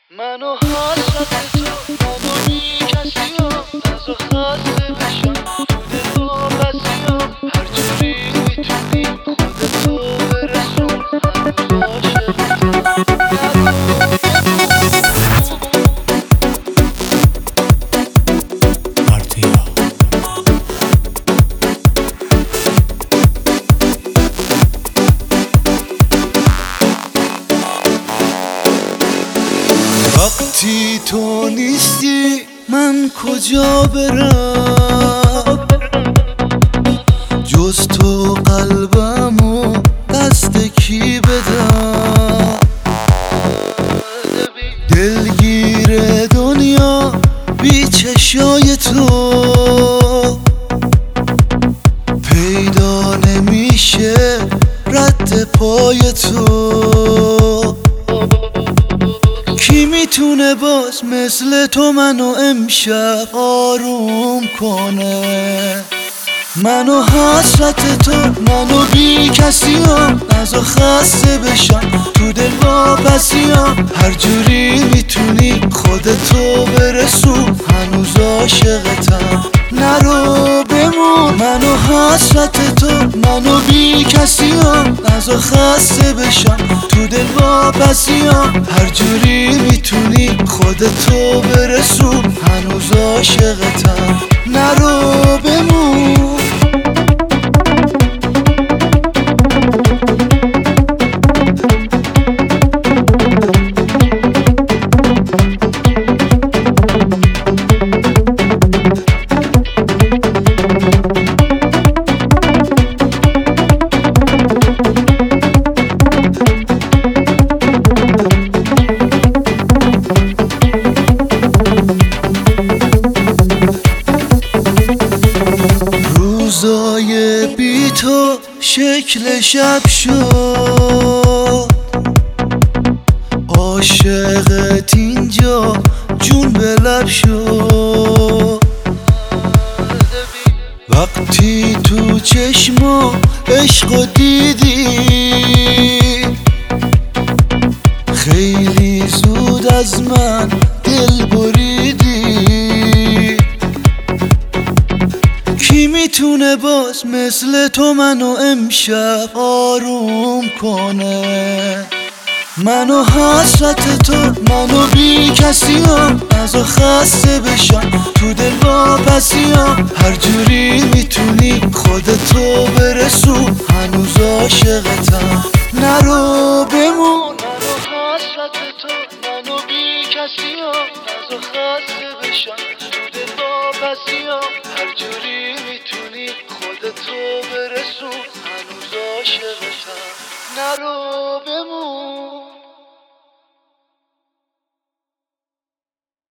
منو حسرت تو منو بی کسیم از خسته بشم دل و بسیم هر جوری میتونی خودتو برسون هنوز وقتی تو نیستی من کجا برم، جز تو قلبمو دست کی بدم. دلگیر دنیا بی چشای تو پیدا نمیشه رد پای تو. کی میتونه باز مثل تو منو امشب آروم کنه؟ منو حسرت تو منو بی کسیم از خسته بشم تو دل واپسیم هر جوری میتونی خودتو برسون هنوز عاشقتم نرو بمون. منو حسرت تو منو بی کسیم از خسته بشم تو دل واپسیم هر جوری میتونی خودتو برسون هنوز عاشقتم نرو بمون. روزای بی تو شکل شب شد، عاشقت اینجا جون به لب شد. وقتی تو چشما عشقو دیدی خیلی زود از من دل بریدی. کی میتونه باز مثل تو منو امشب آروم کنه؟ منو حسرت تو منو بی کسیم از خسته بشم تو دل واپسیم هر جوری میتونی خودتو برسون هنوز عاشقتم نرو بمون. منو حسرت تو منو بی کسیم از خسته بشم تو دل واپسیم هر جوری میتونی خودتو برسون هنوز عاشقتم نرو بمون.